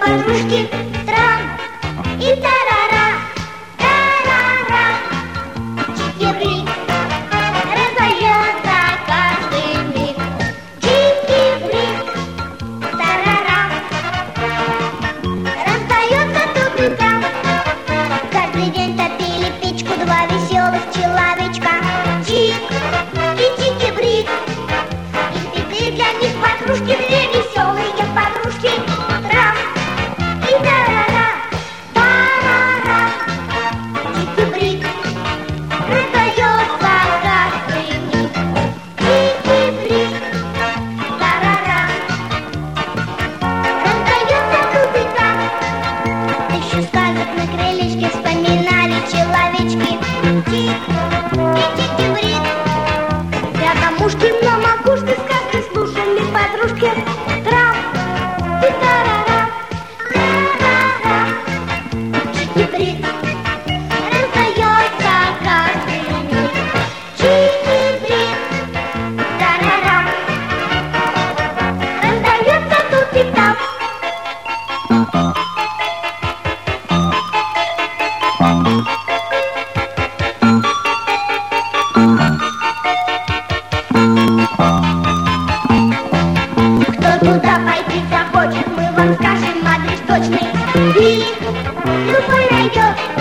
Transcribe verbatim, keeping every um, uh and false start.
подружки, трам и тарара, тарара. Чики-брик раздается каждый миг. Чики-брик, тарара, раздается тут и там. Каждый день топили печку два веселых человечка. Чик и Чики-брик, и ты для них подружки, две веселые подружки. Трам и тарара, тарара. Чики-брик раздается каждый миг. Чики-брик, тарара, раздается тут и там. Тысячу сказок на крылечке вспоминали человечки. Чик и Чики-брик рядом ушки на макушке сказки слушали подружки. Трам и тарара, тарара. Чики-брик раздается каждый миг. Чики-брик, тарара, раздается тут и там. Кто туда пойти захочет, мы вам скажем адрес точный. И любой найдет.